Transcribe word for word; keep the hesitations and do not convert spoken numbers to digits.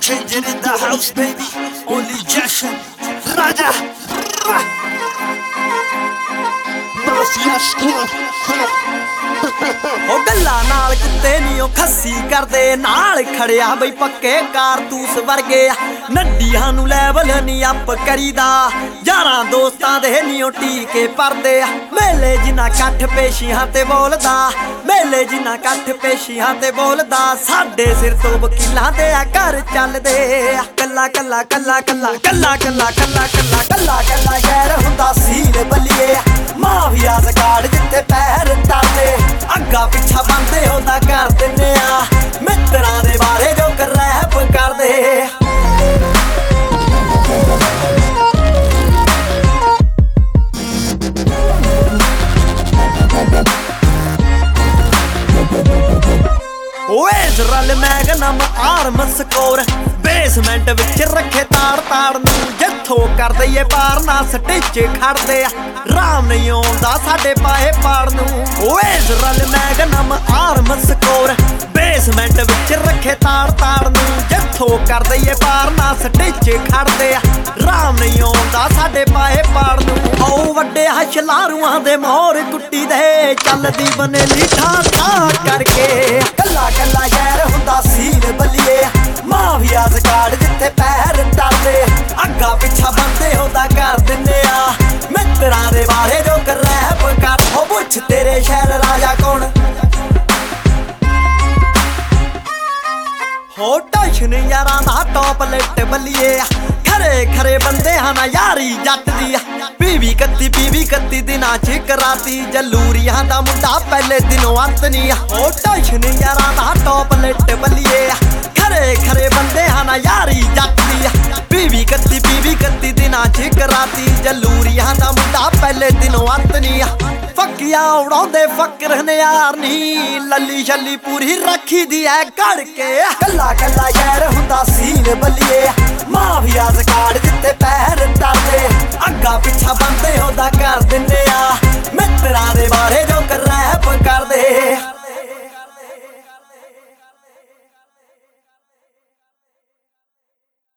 Changing in the house, baby. Only Jackson, Raja. Mafia squad. ਉਹ ਗੱਲਾਂ ਨਾਲ ਕੁੱਤੇ ਨੀ ਉਹ ਖੱਸੀ ਕਰਦੇ ਨਾਲ ਖੜਿਆ ਬਈ ਪੱਕੇ ਕਾਰਤੂਸ ਵਰਗੇ ਆ ਨੱਡੀਆਂ ਨੂੰ ਲੈਵਲ ਨੀ ਅੱਪ ਕਰੀਦਾ ਯਾਰਾਂ ਦੋਸਤਾਂ ਦੇ ਨੀ ਉਹ ਟੀਕੇ ਪਰਦੇ ਆ ਮੇਲੇ ਜਿਨ੍ਹਾਂ ਕੱਠ ਪੇਸ਼ੀਆਂ ਤੇ ਬੋਲਦਾ ਮੇਲੇ ਜਿਨ੍ਹਾਂ ਕੱਠ ਪੇਸ਼ੀਆਂ ਤੇ ਬੋਲਦਾ ਸਾਡੇ ਸਿਰ ਤੋਂ ਵਕੀਲਾਂ ਦੇ ਆ ਘਰ ਚੱਲਦੇ ਆ ਕੱਲਾ ਕੱਲਾ ਕੱਲਾ ਕੱਲਾ ਕੱਲਾ ਕੱਲਾ ਕੱਲਾ ਕੱਲਾ ਕੱਲਾ ਕੱਲਾ ਸ਼ਹਿਰ ਹੁੰਦਾ ਸੀਲ ਬੱਲੀਏ ਮਾਫੀਆ ਸਕਾੜ ਜਿੱਥੇ ਪੈਰ ਤਾਲੇ ਅੱਗਾ ਪਿੱਛਾ ਬੰਦੇ ਹੁੰਦਾ ਕਰ ਦਿੰਨੇ ਆ ਮਿੱਤਰਾਂ ਦੇ ਬਾਰੇ ਜੋ ਕਰ ਰੈਪ ਕਰਦੇ ਓਏ ਜ਼ਰਲ ਮੈਗਨਮ ਆਰਮ ਸਕੋਰ ਬੇਸਮੈਂਟ ਵਿੱਚ ਰੱਖੇ ਤਾੜ ਤਾੜ ਨੂੰ ਜਿੱਥੋਂ ਕਰ ਦਈਏ ਪਾਰ ਨਾ ਸਟਿੱਚ ਖੜਦੇ ਆ ਰਾਮ ਨਹੀਂ ਆਉਂਦਾ ਸਾਡੇ ਪਾਏ ਪਾੜ ਨੂੰ ਓਏ ਜ਼ਰਲ ਮੈਗਨਮ ਆਰਮ ਸਕੋਰ ਬੇਸਮੈਂਟ ਵਿੱਚ ਰੱਖੇ ਤਾੜ ਤਾੜ ਨੂੰ ਜਿੱਥੋਂ ਕਰ ਦਈਏ ਪਾਰ ਨਾ ਸਟਿੱਚ ਖੜਦੇ ਆ ਰਾਮ ਨਹੀਂ ਆਉਂਦਾ ਸਾਡੇ ਪਾਏ ਪਾੜ ਨੂੰ ਆਓ ਵੱਡੇ ਹਸ਼ਲਾਰੂਆਂ ਦੇ ਮੋਰ ਕੁੱਟੀ ਦੇ ਚੱਲਦੀ ਬਨੇਲੀ ਠਾ ਠਾ ਕਰਕੇ ਕੱਲਾ ਕੱਲਾ ਸ਼ਹਿਰ ਹੁੰਦਾ ਸੀਲ ਬੱਲੀਏ ਮਾਫੀਆ ਸਕਾੜ ਜਿੱਥੇ ਪੈਰ ਟਲਦੇ ਅੱਗਾ ਪਿੱਛਾ ਬੰਦੇ ਹੁੰਦਾ ਕਰ ਦਿੰਨੇ ਆ ਮਿੱਤਰਾਂ ਦੇ ਬਾਰੇ ਜੋ ਕਰ ਰੈਪ ਕਰ ਹੋ ਪੁੱਛ ਤੇਰੇ ਸ਼ਹਿਰ ਰਾਜਾ ਕੌਣ ਹੋ ਟੈਸ਼ਨ ਯਾਰਾਂ ਦਾ ਟੌਪ ਲਿਟ ਬੱਲੀਏ ਖਰੇ ਖਰੇ ਬੰਦੇ ਹਨ ਯਾਰੀ ਜੱਟ ਦੀ ਬੀਵੀ ਕੱਤੀ ਬੀਵੀ ਕੱਤੀ ਦਿਨਾਂ ਚ ਕਰਾਤੀ ਜਲੂਰੀਆਂ ਦਾ ਮੁੰਡਾ ਪਹਿਲੇ ਦਿਨੋਂ ਅੰਤ ਨਹੀਂ ਹੋ ਟੈਸ਼ਨ ਯਾਰਾਂ ਦਾ ਟੌਪ ਲਿਟ ਬੱਲੀਏ ਖਰੇ ਖਰੇ ਬੰਦੇ ਹਨ ਯਾਰੀ ਜੱਟ ਦੀ ਬੀਵੀ ਕੱਤੀ ਬੀਵੀ ਕੱਤੀ ਦਿਨਾਂ ਚ ਕਰਾਤੀ ਜਲੂਰੀਆਂ ਦਾ ਮੁੰਡਾ ਪਹਿਲੇ ਦਿਨੋਂ ਅੰਤ ਨਹੀਂ ਫੱਕੀਆਂ ਉਡਾਉਂਦੇ ਫਕਰ ਹਨਿਆਰ ਨੀ ਲੱਲੀ ਛੱਲੀ ਪੂਰੀ ਰੱਖੀ ਦੀ ਐ ਘੜ ਕੇ ਕੱਲਾ ਕੱਲਾ ਸ਼ਹਿਰ ਹੁੰਦਾ ਸੀਲ ਬੱਲੀਏ ਮਾਫੀਆ ਸਕਾੜ ਜਿੱਥੇ ਪੈ